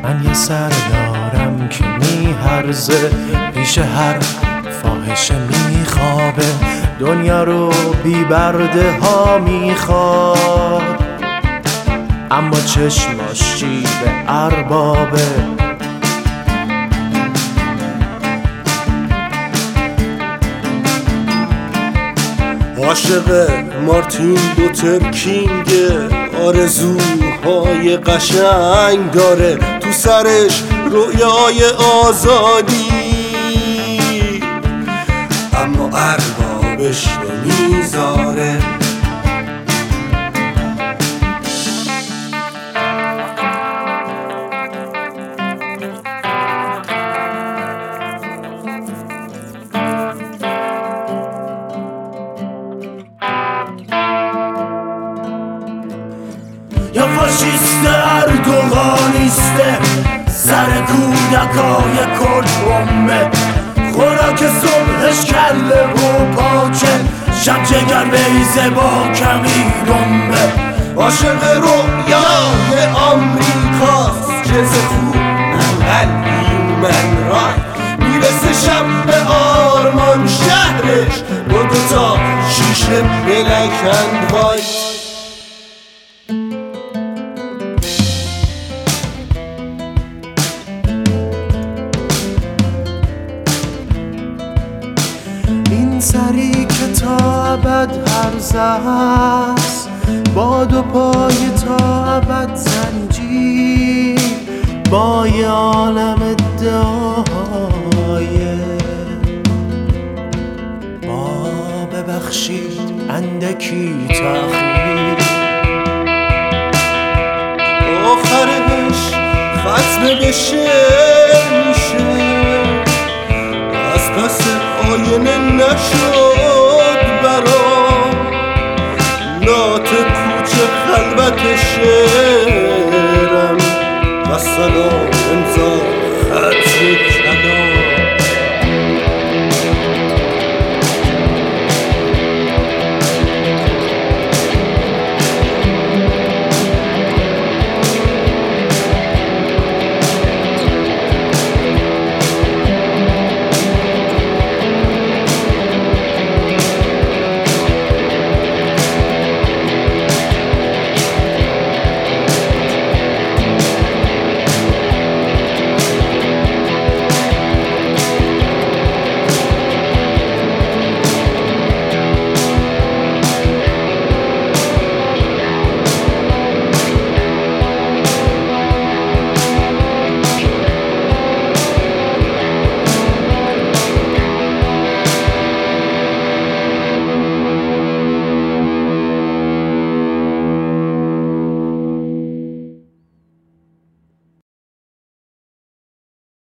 من یه سر دارم که میهرزه، پیش هر فاحشه میخوابه، دنیا رو بی برده ها میخواد، اما چشماش شیب اربابه. عاشق مارتین لوتر کینگ، آرزوهای قشنگ داره، تو سرش رویای آزادی، اما اربابش نمیذاره. یا فاشیست اردوغانیسته، سر کودکای کرد بمبه، خوراک صبحش کله و پاچه، شب جگر بیزه با کمی دنبه. عاشق رویای آمریکاست، جز خوب قلبی من را میرسه شب به آرمان شهرش، با دوتا شیشه بلکند وای. این سری که تا ابد هرزه است، با دو پای تا ابد زنجیر، با یه عالم ادعای با ببخشید اندکی تأخیر. آخرش ختم بشه میشه، از پس آینه نشد برام، نات کوچه خلوت شعرم و سلام